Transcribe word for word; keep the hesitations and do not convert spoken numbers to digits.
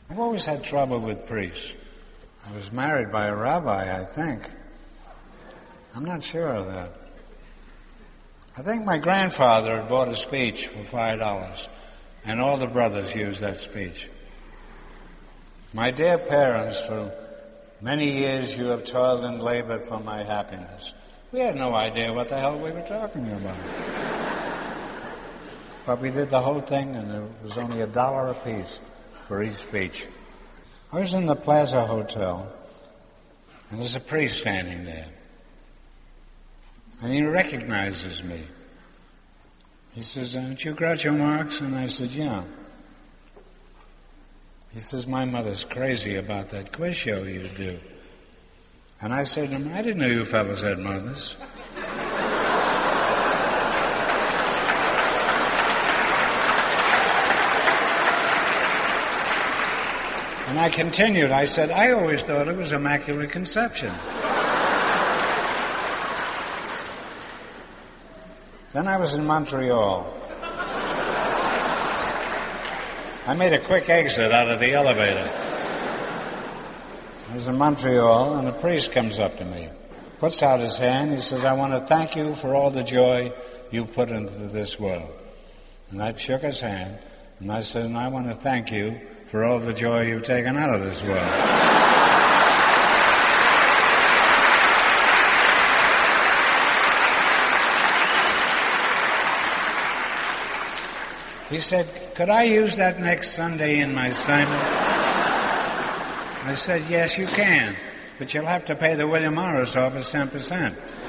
I've always had trouble with priests. I was married by a rabbi, I think. I'm not sure of that. I think my grandfather had bought a speech for five dollars, and all the brothers used that speech. My dear parents, for many years you have toiled and labored for my happiness. We had no idea what the hell we were talking about. But we did the whole thing, and it was only a dollar apiece for each speech. I was in the Plaza Hotel, and there's a priest standing there. And he recognizes me. He says, aren't you Groucho Marx? And I said, yeah. He says, my mother's crazy about that quiz show you do. And I said to him, I didn't know you fellas had mothers. And I continued. I said, I always thought it was Immaculate Conception. Then I was in Montreal. I made a quick exit out of the elevator. I was in Montreal, and a priest comes up to me, puts out his hand. He says, I want to thank you for all the joy you put into this world. And I shook his hand, and I said, and I want to thank you for all the joy you've taken out of this world. He said, could I use that next Sunday in my sermon? I said, yes, you can, but you'll have to pay the William Morris office ten percent.